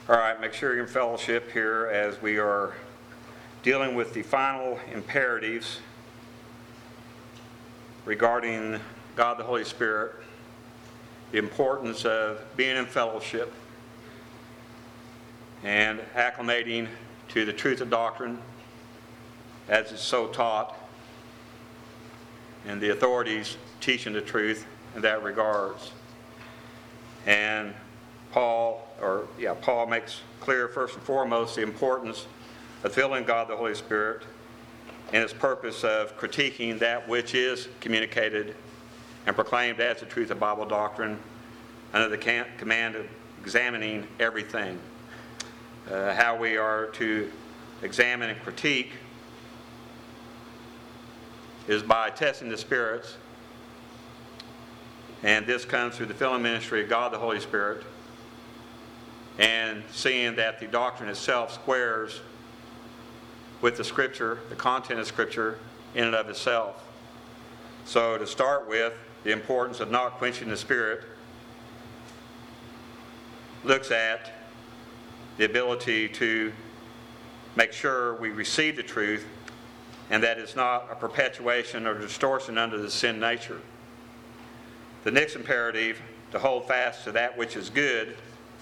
All right, make sure you're in fellowship here as we are dealing with the final imperatives regarding God the Holy Spirit, the importance of being in fellowship and acclimating to the truth of doctrine as it's so taught, and the authorities teaching the truth in that regards. And Paul makes clear first and foremost the importance of filling God the Holy Spirit and its purpose of critiquing that which is communicated and proclaimed as the truth of Bible doctrine under the command of examining everything. How we are to examine and critique is by testing the spirits, and this comes through the filling ministry of God the Holy Spirit, and seeing that the doctrine itself squares with the Scripture, the content of Scripture in and of itself. So to start with, the importance of not quenching the Spirit looks at the ability to make sure we receive the truth and that it's not a perpetuation or distortion under the sin nature. The next imperative, to hold fast to that which is good,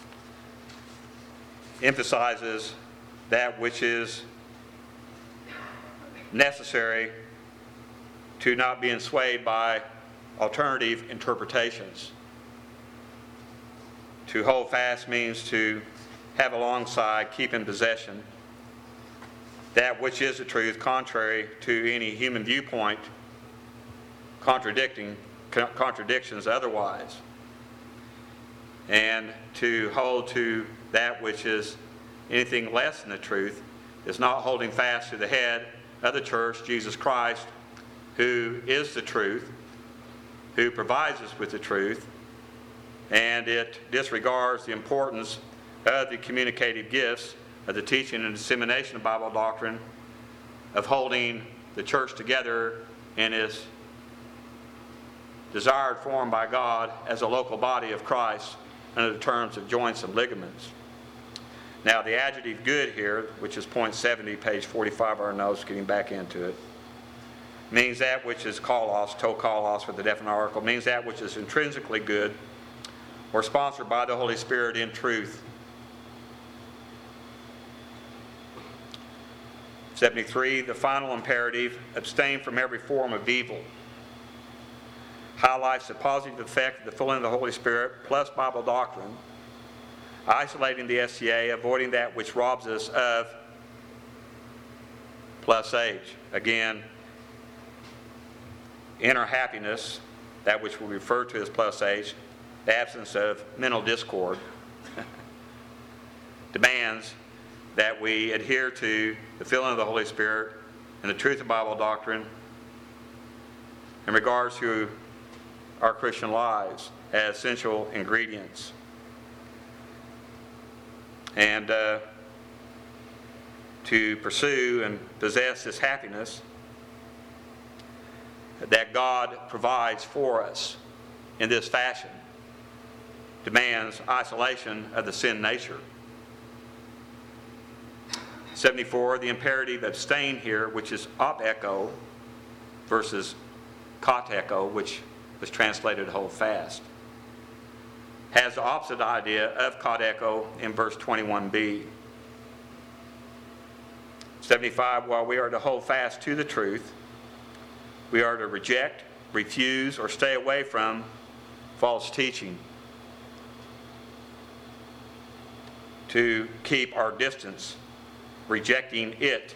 emphasizes that which is necessary to not being swayed by alternative interpretations. To hold fast means to have alongside, keep in possession, that which is the truth, contrary to any human viewpoint, contradictions otherwise. And to hold to that which is anything less than the truth is not holding fast to the head of the church, Jesus Christ, who is the truth, who provides us with the truth, and it disregards the importance of the communicative gifts of the teaching and dissemination of Bible doctrine, of holding the church together in its desired form by God as a local body of Christ under the terms of joints and ligaments. Now, the adjective good here, which is point 70, page 45 of our notes, getting back into it, means that which is kalos, to kalos with the definite article, means that which is intrinsically good or sponsored by the Holy Spirit in truth. 73, the final imperative, abstain from every form of evil, highlights the positive effect of the filling of the Holy Spirit plus Bible doctrine, isolating the SCA, avoiding that which robs us of plus H. Again, inner happiness, that which we refer to as plus H, the absence of mental discord, demands that we adhere to the filling of the Holy Spirit and the truth of Bible doctrine in regards to our Christian lives as essential ingredients. And to pursue and possess this happiness that God provides for us in this fashion demands isolation of the sin nature. 74, the imperative abstain here, which is op-echo versus kat-echo, which was translated hold fast, has the opposite idea of kat-echo in verse 21b. 75, while we are to hold fast to the truth, we are to reject, refuse, or stay away from false teaching, to keep our distance, rejecting it.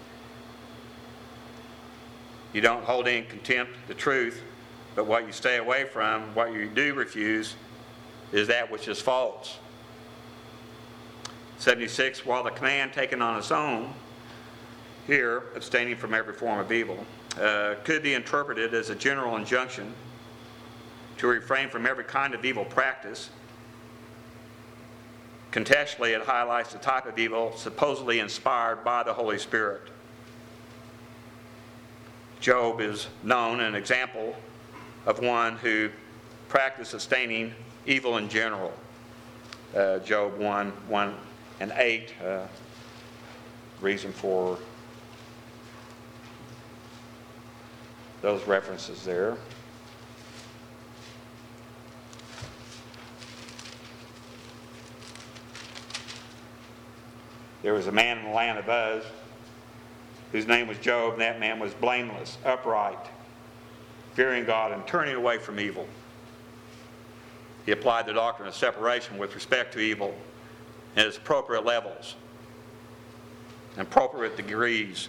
You don't hold in contempt the truth, but what you stay away from, what you do refuse, is that which is false. 76, while the command taken on its own, here, abstaining from every form of evil, could be interpreted as a general injunction to refrain from every kind of evil practice. Contextually, it highlights the type of evil supposedly inspired by the Holy Spirit. Job is known an example of one who practiced sustaining evil in general. Job 1 and 8, reason for those references there. There was a man in the land of Uz whose name was Job, and that man was blameless, upright, fearing God, and turning away from evil. He applied the doctrine of separation with respect to evil at its appropriate levels and appropriate degrees.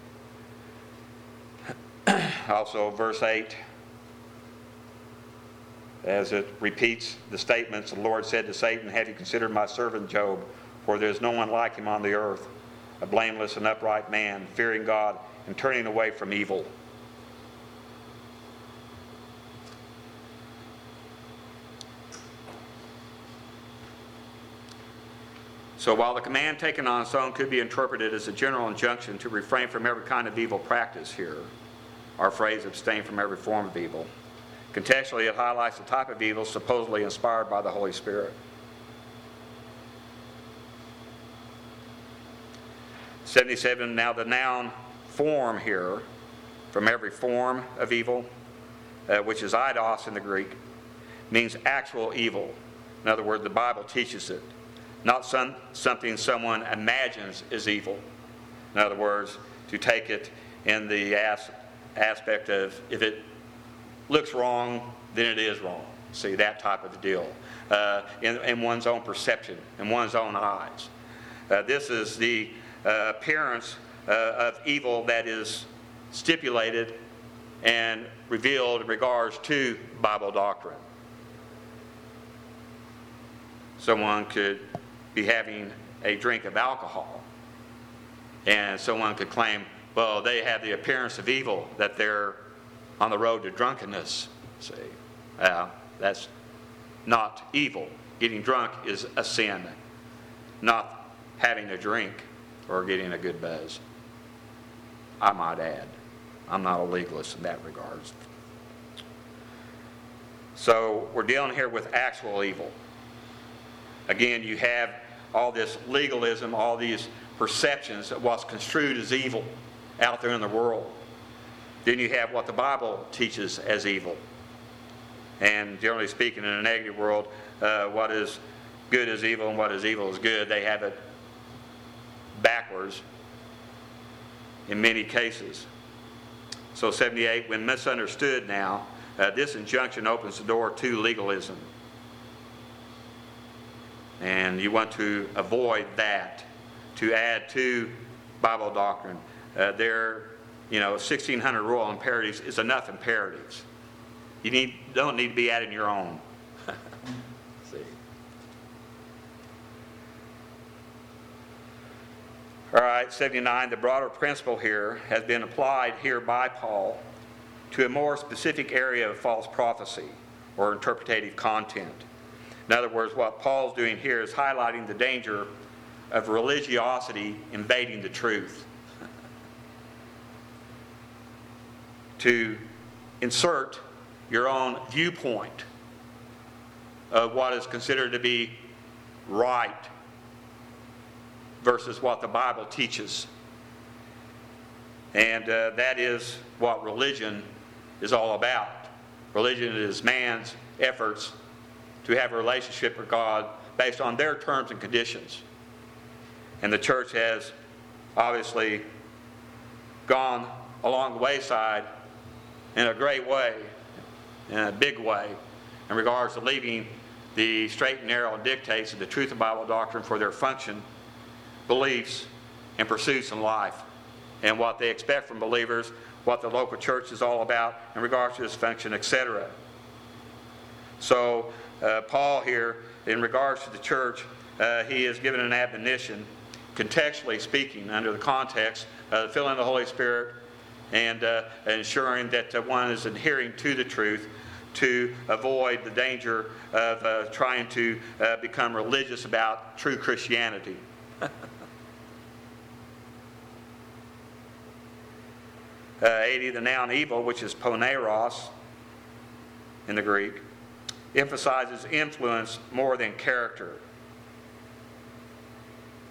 Also, verse 8, as it repeats the statements, the Lord said to Satan, "Have you considered my servant Job? For there is no one like him on the earth, a blameless and upright man, fearing God and turning away from evil." So while the command taken on its own could be interpreted as a general injunction to refrain from every kind of evil practice here, our phrase, abstain from every form of evil, contextually it highlights the type of evil supposedly inspired by the Holy Spirit. 77, now the noun form here, from every form of evil, which is eidos in the Greek, means actual evil. In other words, the Bible teaches it. Not something someone imagines is evil. In other words, to take it in the aspect of if it looks wrong, then it is wrong. See, that type of deal. In one's own perception, in one's own eyes. This is the appearance of evil that is stipulated and revealed in regards to Bible doctrine. Someone could be having a drink of alcohol, and someone could claim, well, they have the appearance of evil, that they're on the road to drunkenness. See, that's not evil. Getting drunk is a sin, not having a drink or getting a good buzz. I might add, I'm not a legalist in that regards. So we're dealing here with actual evil. Again, you have all this legalism, all these perceptions of what's construed as evil out there in the world. Then you have what the Bible teaches as evil. And generally speaking, in a negative world, what is good is evil and what is evil is good. They have it backwards in many cases. So 78, when misunderstood now, this injunction opens the door to legalism. And you want to avoid that, to add to Bible doctrine. 1,600 royal imperatives is enough imperatives. You don't need to be adding your own. See. All right, 79, the broader principle here has been applied here by Paul to a more specific area of false prophecy or interpretative content. In other words, what Paul's doing here is highlighting the danger of religiosity invading the truth. To insert your own viewpoint of what is considered to be right versus what the Bible teaches. And that is what religion is all about. Religion is man's efforts to have a relationship with God based on their terms and conditions. And the church has obviously gone along the wayside in a great way, in a big way, in regards to leaving the straight and narrow dictates of the truth of Bible doctrine for their function, beliefs, and pursuits in life, and what they expect from believers, what the local church is all about in regards to its function, etc. So Paul here, in regards to the church, he is given an admonition, contextually speaking, under the context of filling the Holy Spirit and ensuring that one is adhering to the truth, to avoid the danger of trying to become religious about true Christianity. 80, the noun evil, which is poneros in the Greek, emphasizes influence more than character.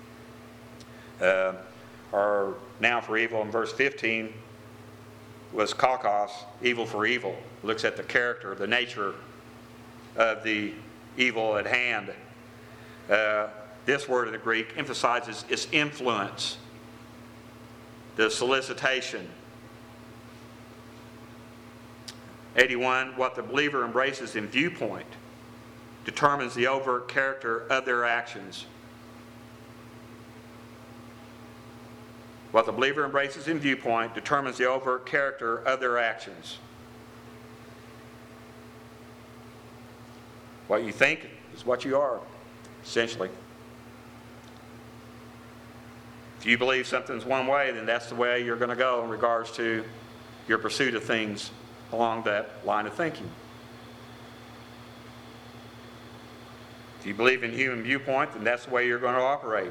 Our noun for evil in verse 15 was kakos, evil for evil. It looks at the character, the nature of the evil at hand. This word in the Greek emphasizes its influence, the solicitation. 81, what the believer embraces in viewpoint determines the overt character of their actions. What the believer embraces in viewpoint determines the overt character of their actions. What you think is what you are, essentially. If you believe something's one way, then that's the way you're going to go in regards to your pursuit of things along that line of thinking. If you believe in human viewpoint, then that's the way you're going to operate.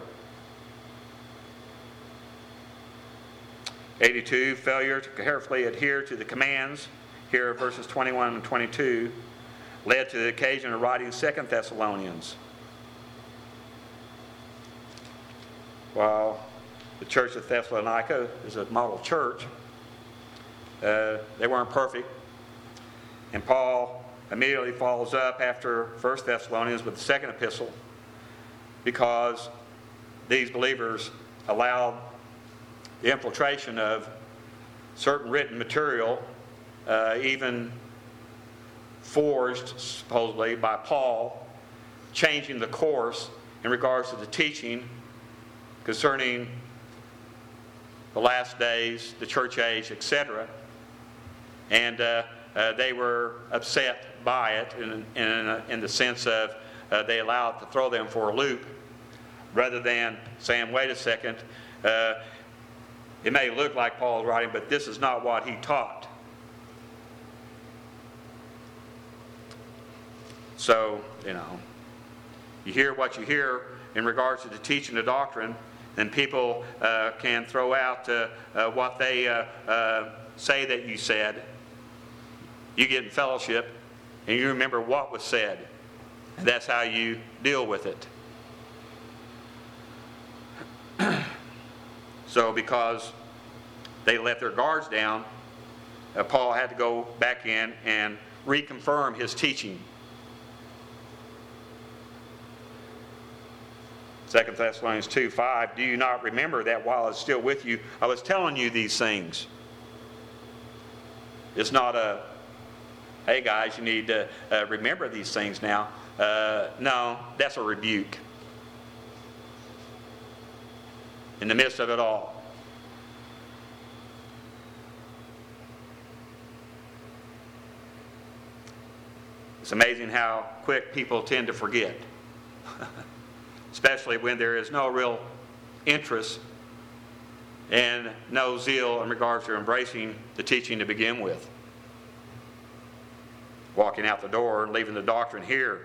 82, failure to carefully adhere to the commands, here verses 21 and 22, led to the occasion of writing 2 Thessalonians. While the church of Thessalonica is a model church, they weren't perfect. And Paul immediately follows up after 1 Thessalonians with the second epistle, because these believers allowed the infiltration of certain written material, even forged supposedly by Paul, changing the course in regards to the teaching concerning the last days, the church age, etc. And they were upset by it in the sense of they allowed it to throw them for a loop, rather than saying, wait a second, it may look like Paul's writing, but this is not what he taught. So, you hear what you hear in regards to the teaching of doctrine, then people can throw out what they say that you said. You get in fellowship, and you remember what was said. And that's how you deal with it. So because they let their guards down, Paul had to go back in and reconfirm his teaching. 2 Thessalonians 2:5, do you not remember that while I was still with you, I was telling you these things? It's not a, hey guys, you need to remember these things now. No, that's a rebuke. In the midst of it all. It's amazing how quick people tend to forget. Especially when there is no real interest and no zeal in regards to embracing the teaching to begin with. Walking out the door and leaving the doctrine here.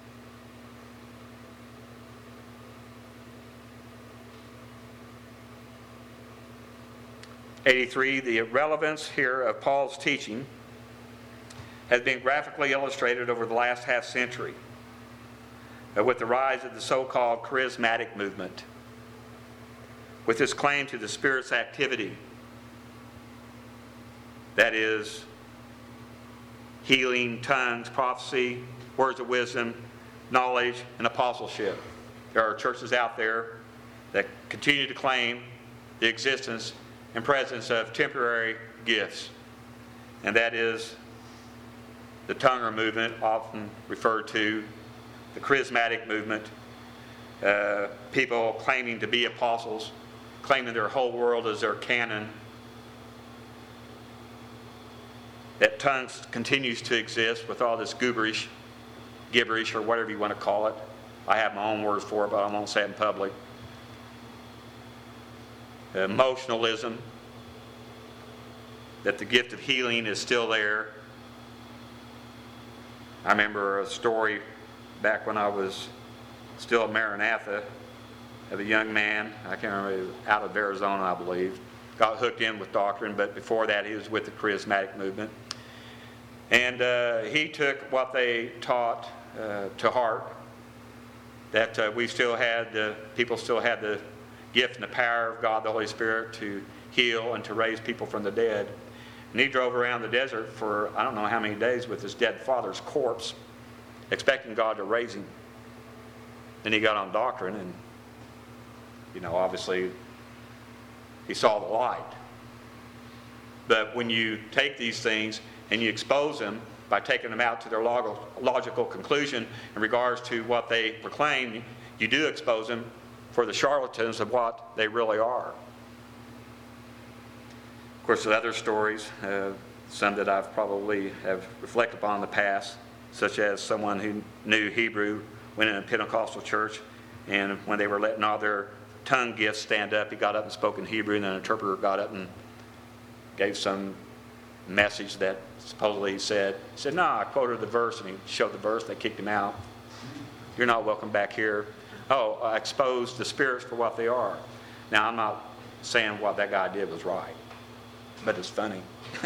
'83, the relevance here of Paul's teaching has been graphically illustrated over the last half century with the rise of the so-called charismatic movement, with its claim to the Spirit's activity, that is, healing, tongues, prophecy, words of wisdom, knowledge, and apostleship. There are churches out there that continue to claim the existence and presence of temporary gifts, and that is the tonguer movement, often referred to, the charismatic movement, people claiming to be apostles, claiming their whole world as their canon. That tongues continues to exist with all this gibberish, or whatever you want to call it. I have my own words for it, but I won't say it in public. Emotionalism, that the gift of healing is still there. I remember a story back when I was still at Maranatha of a young man, I can't remember, out of Arizona, I believe, got hooked in with doctrine, but before that he was with the charismatic movement. And he took what they taught to heart, that people still had the gift and the power of God the Holy Spirit to heal and to raise people from the dead. And he drove around the desert for I don't know how many days with his dead father's corpse, expecting God to raise him. Then he got on doctrine and, obviously he saw the light. But when you take these things and you expose them by taking them out to their logical conclusion in regards to what they proclaim, you do expose them for the charlatans of what they really are. Of course, there's other stories, some that I've probably have reflected upon in the past, such as someone who knew Hebrew went in a Pentecostal church, and when they were letting all their tongue gifts stand up, he got up and spoke in Hebrew, and then an interpreter got up and gave some message that supposedly he said, no, I quoted the verse, and he showed the verse. They kicked him out. You're not welcome back here. Oh, I exposed the spirits for what they are. Now, I'm not saying what that guy did was right, but it's funny.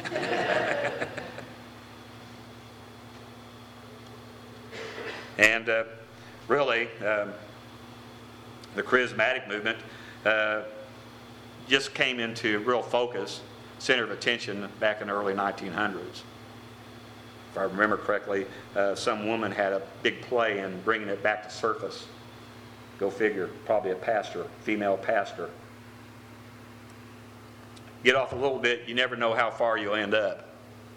And really, the charismatic movement just came into real focus, center of attention back in the early 1900s. If I remember correctly, some woman had a big play in bringing it back to surface. Go figure, probably a pastor, female pastor. Get off a little bit, you never know how far you'll end up.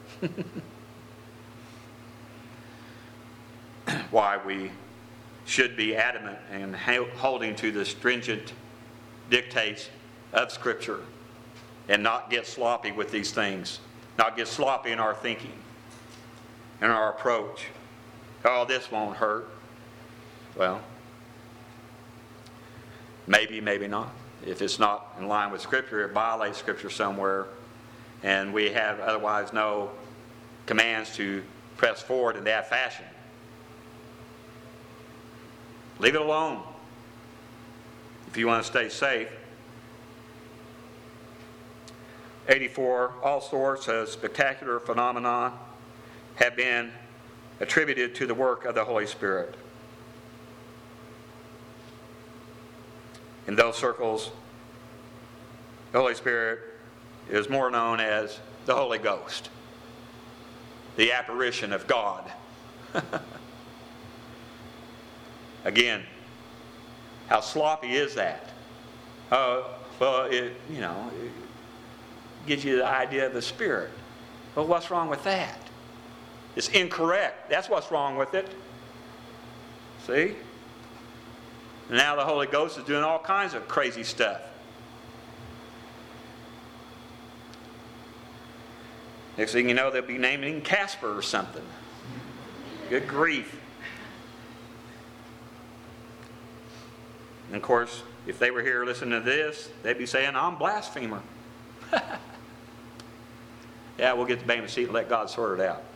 Why we should be adamant and holding to the stringent dictates of Scripture and not get sloppy with these things, not get sloppy in our thinking and our approach. Oh, this won't hurt. Well, maybe, maybe not. If it's not in line with Scripture, it violates Scripture somewhere, and we have otherwise no commands to press forward in that fashion. Leave it alone if you want to stay safe. 84, all sorts of spectacular phenomena have been attributed to the work of the Holy Spirit. In those circles, the Holy Spirit is more known as the Holy Ghost, the apparition of God. Again, how sloppy is that? Well, it gives you the idea of the Spirit. Well, what's wrong with that? It's incorrect. That's what's wrong with it. See? And now the Holy Ghost is doing all kinds of crazy stuff. Next thing you know, they'll be naming Casper or something. Good grief. And of course, if they were here listening to this, they'd be saying, I'm a blasphemer. Yeah, we'll get the Bema seat and let God sort it out.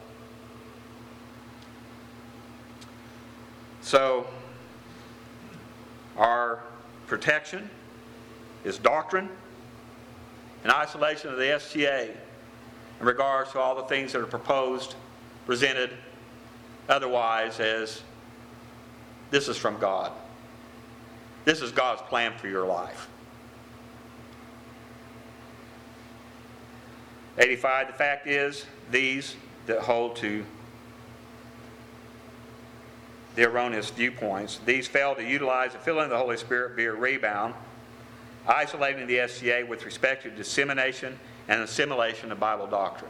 So, our protection is doctrine and isolation of the STA in regards to all the things that are proposed, presented otherwise as this is from God. This is God's plan for your life. 85, the fact is, these that hold to the erroneous viewpoints, these fail to utilize the filling of the Holy Spirit via rebound, isolating the SCA with respect to dissemination and assimilation of Bible doctrine.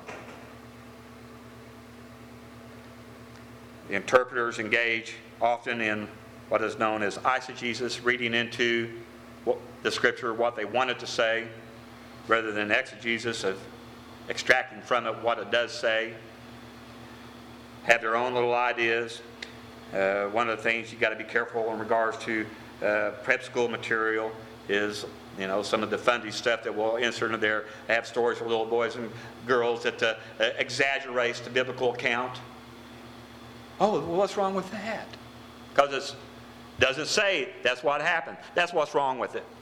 The interpreters engage often in what is known as eisegesis, reading into the Scripture what they want it to say, rather than exegesis of extracting from it what it does say. Have their own little ideas. One of the things you got to be careful in regards to prep school material is, some of the fundy stuff that we'll insert in there. I have stories for little boys and girls that exaggerates the biblical account. Oh, well, what's wrong with that? Because it doesn't say that's what happened. That's what's wrong with it.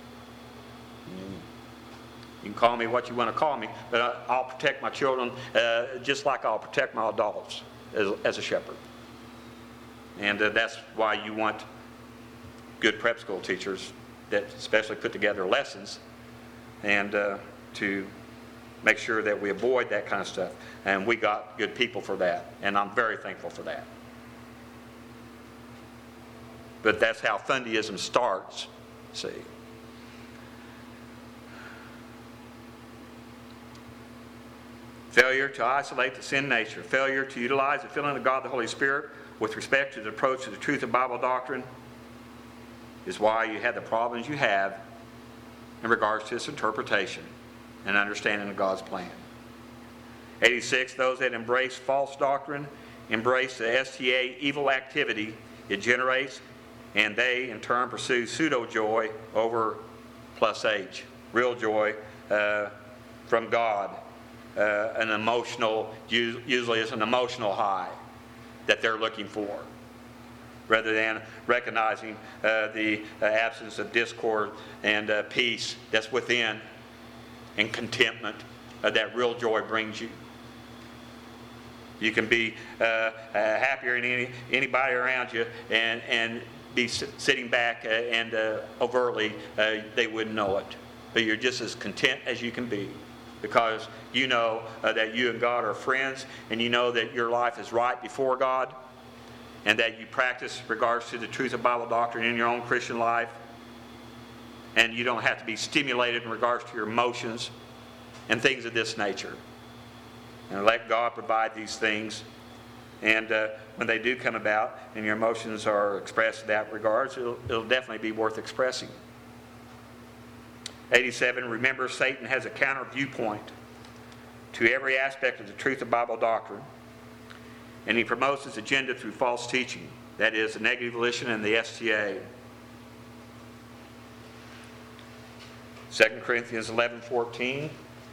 You can call me what you want to call me, but I'll protect my children just like I'll protect my adults as a shepherd. And that's why you want good prep school teachers that especially put together lessons and to make sure that we avoid that kind of stuff. And we got good people for that, and I'm very thankful for that. But that's how Fundyism starts, see. Failure to isolate the sin nature, failure to utilize the filling of God the Holy Spirit with respect to the approach to the truth of Bible doctrine is why you have the problems you have in regards to its interpretation and understanding of God's plan. 86, those that embrace false doctrine embrace the STA evil activity it generates, and they in turn pursue pseudo-joy over plus H, real joy from God. An emotional, usually it's an emotional high that they're looking for, rather than recognizing the absence of discord and peace that's within, and contentment that real joy brings you. You can be happier than anybody around you and be sitting back and overtly they wouldn't know it. But you're just as content as you can be, because you know that you and God are friends, and you know that your life is right before God, and that you practice regards to the truth of Bible doctrine in your own Christian life, and you don't have to be stimulated in regards to your emotions and things of this nature. And let God provide these things, and when they do come about and your emotions are expressed in that regards, it'll definitely be worth expressing. 87, remember Satan has a counter viewpoint to every aspect of the truth of Bible doctrine, and he promotes his agenda through false teaching, that is, the negative volition and the STA. 2 Corinthians 11:14.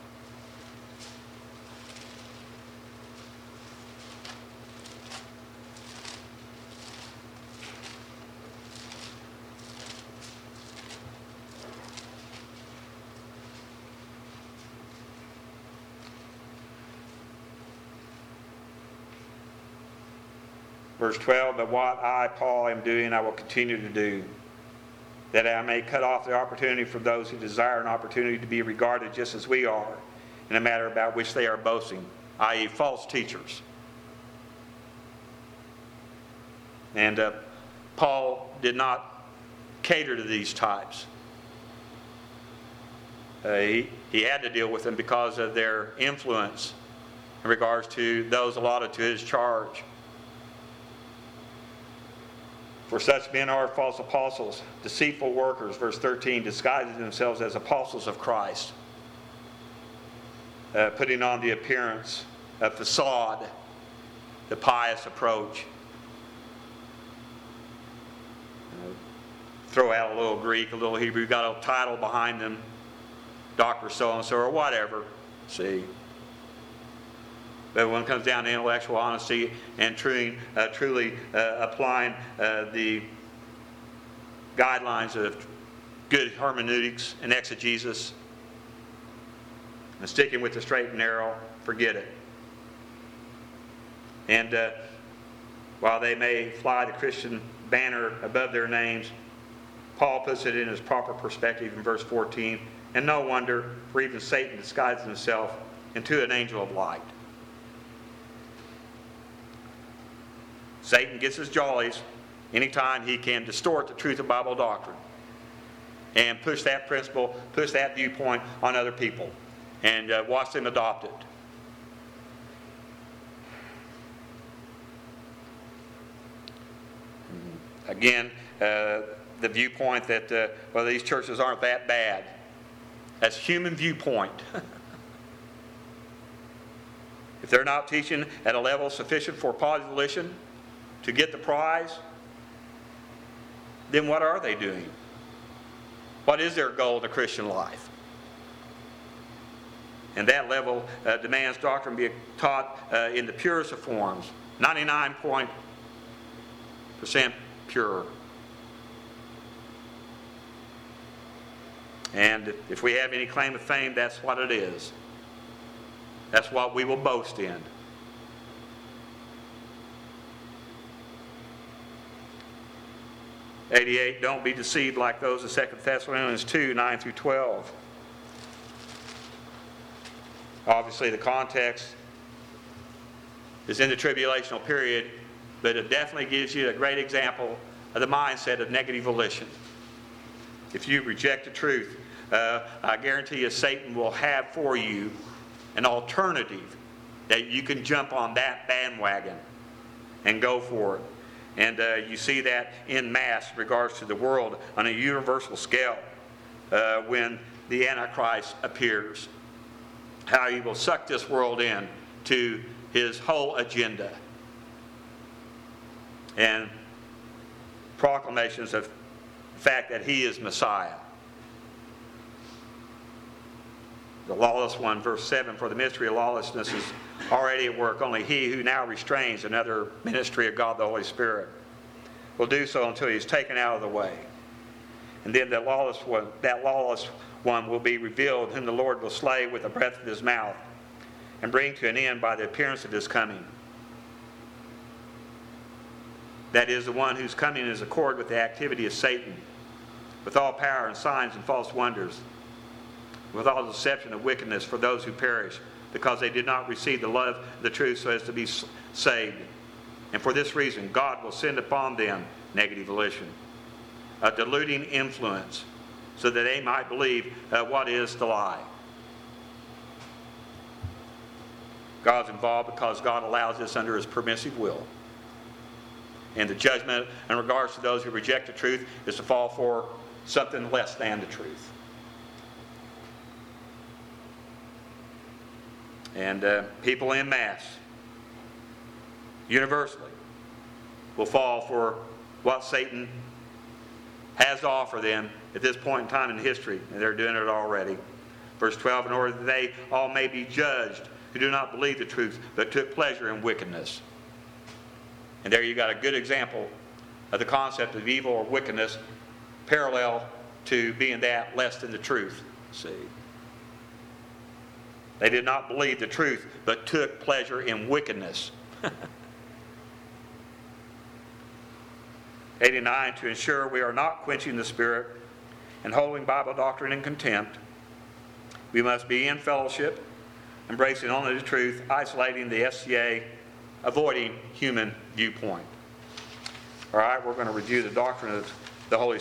Verse 12, but what I, Paul, am doing, I will continue to do, that I may cut off the opportunity for those who desire an opportunity to be regarded just as we are, in a matter about which they are boasting, i.e. false teachers. And Paul did not cater to these types. He had to deal with them because of their influence in regards to those allotted to his charge. For such men are false apostles, deceitful workers, verse 13, disguising themselves as apostles of Christ, putting on the appearance, a facade, the pious approach. Throw out a little Greek, a little Hebrew, got a title behind them, Dr. So-and-so or whatever, see. But when it comes down to intellectual honesty and truly applying the guidelines of good hermeneutics and exegesis and sticking with the straight and narrow, forget it. And while they may fly the Christian banner above their names, Paul puts it in his proper perspective in verse 14. And no wonder, for even Satan disguises himself into an angel of light. Satan gets his jollies anytime he can distort the truth of Bible doctrine and push that principle, push that viewpoint on other people, and watch them adopt it. Again, the viewpoint that, well, these churches aren't that bad. That's human viewpoint. If they're not teaching at a level sufficient for positive volition to get the prize, then what are they doing? What is their goal in the Christian life? And that level demands doctrine be taught in the purest of forms, 99% pure. And if we have any claim to fame, that's what it is. That's what we will boast in. 88, don't be deceived like those of 2 Thessalonians 2, 9 through 12. Obviously, the context is in the tribulational period, but it definitely gives you a great example of the mindset of negative volition. If you reject the truth, I guarantee you Satan will have for you an alternative that you can jump on that bandwagon and go for it. And you see that in mass in regards to the world on a universal scale when the Antichrist appears. How he will suck this world in to his whole agenda. And proclamations of the fact that he is Messiah. The lawless one, verse 7, for the mystery of lawlessness is already at work. Only he who now restrains another ministry of God the Holy Spirit will do so until he is taken out of the way. And then that lawless one will be revealed, whom the Lord will slay with the breath of his mouth and bring to an end by the appearance of his coming. That is, the one whose coming is accord with the activity of Satan, with all power and signs and false wonders, with all deception and wickedness for those who perish, because they did not receive the love of the truth so as to be saved. And for this reason, God will send upon them negative volition, a deluding influence, so that they might believe what is the lie. God's involved because God allows this under his permissive will. And the judgment in regards to those who reject the truth is to fall for something less than the truth. And people en masse, universally, will fall for what Satan has to offer them at this point in time in history, and they're doing it already. Verse 12, in order that they all may be judged who do not believe the truth, but took pleasure in wickedness. And there you got a good example of the concept of evil or wickedness parallel to being that less than the truth. See? They did not believe the truth, but took pleasure in wickedness. 89, to ensure we are not quenching the Spirit and holding Bible doctrine in contempt, we must be in fellowship, embracing only the truth, isolating the SCA, avoiding human viewpoint. All right, we're going to review the doctrine of the Holy